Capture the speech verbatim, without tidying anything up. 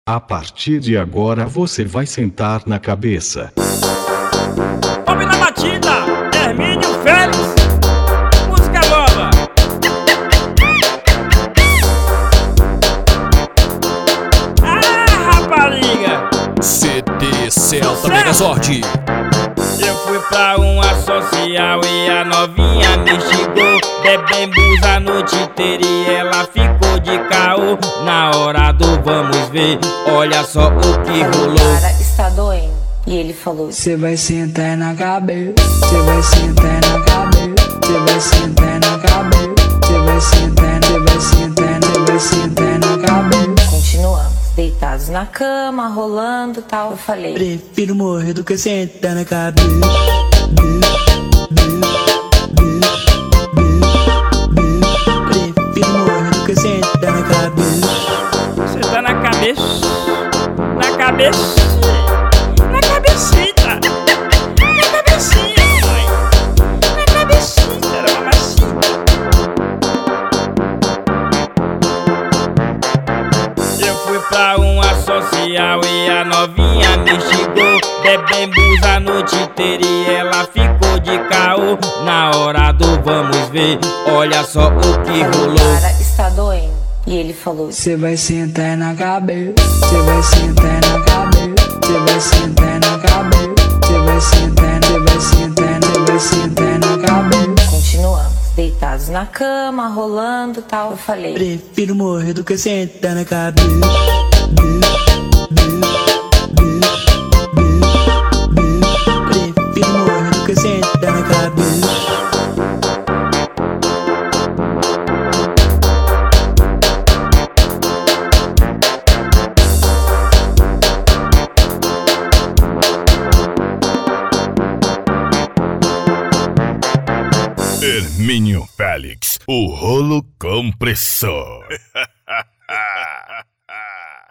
A partir de agora você vai sentar na cabeça. Sobe na batida, Hermínio Félix, música nova. Ah, rapariga, C D Celta Megazord. eu fui pra uma social e a novinha me xingou. Bebemos a noite inteira e ela ficou de caô. Na hora do vamos ver, olha só o que rolou. Cara, está doendo. E ele falou: cê vai sentar na cabeça, cê vai sentar na cabeça, cê vai sentar na cabeça, cê vai sentar, cê vai sentar, cê vai sentar na cabeça. Continuamos, deitados na cama, rolando e tal. Eu falei: prefiro morrer do que sentar na cabeça. Prefiro morrer do que sentar na cabeça. Você tá na cabeça, na cabeça, na cabecita, na cabecinha, mãe, na cabecinha, era uma massinha. Eu fui pra uma social e a novinha me xingou. Bebemos a noite inteira e ela ficou de caô. Na hora do vamos ver, olha só o que rolou. cara, está doendo. E ele falou: cê vai sentar na cabeça, cê vai sentar na cabeça, cê vai sentar na cabeça, cê vai sentar, cê vai sentar, cê vai sentar na cabeça. Continuamos, deitados na cama, rolando e tal. Eu falei: prefiro morrer do que sentar na cabeça. Prefiro morrer do que sentar na cabeça. Hermínio Félix, o rolo compressor.